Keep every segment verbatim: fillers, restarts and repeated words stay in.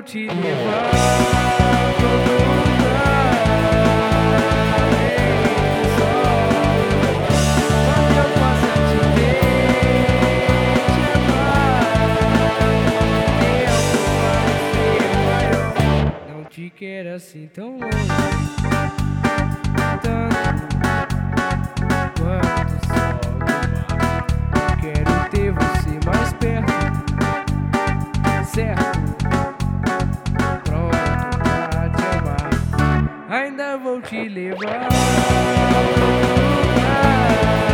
te levar a todo lugar. Onde eu possa te ver, te amar. Tempo vai ser maior. Não te quero assim tão longe, tanto quanto só o mar. Quero ter você mais perto, certo? Pronto pra te amar. Ainda vou te levar a outro lugar.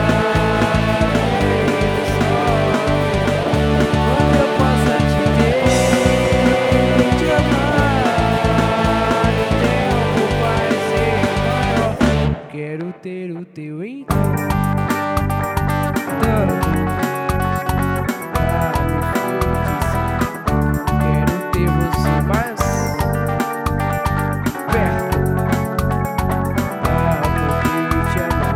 Onde eu possa te ter, te amar. O tempo vai ser maior. Quero ter o teu encanto, tanto pra me fortalecer. Quero ter você mais perto pra poder te amar.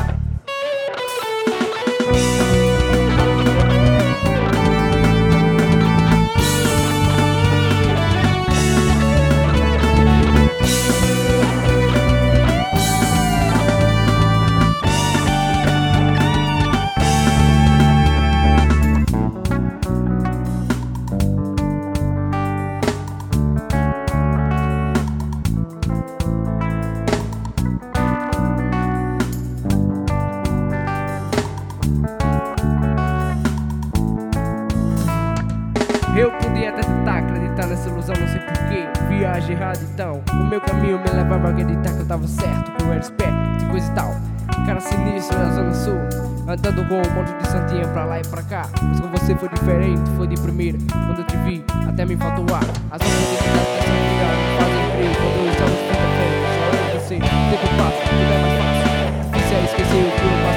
Eu podia até tentar acreditar nessa ilusão, não sei porquê. Viagem errada então. O meu caminho me levava a acreditar que eu tava certo, que eu era esperto e coisa e tal. Cara sinistro na zona sul, andando com um monte de santinha pra lá e pra cá. Mas com você foi diferente, foi de primeira. Quando eu te vi, até me faltou ar. As oportunidades dessa vida me fazem frio. Quando eu estava frente a frente, só eu e você. O tempo passa, tudo é mais fácil. Difícil é esquecer o que eu passo.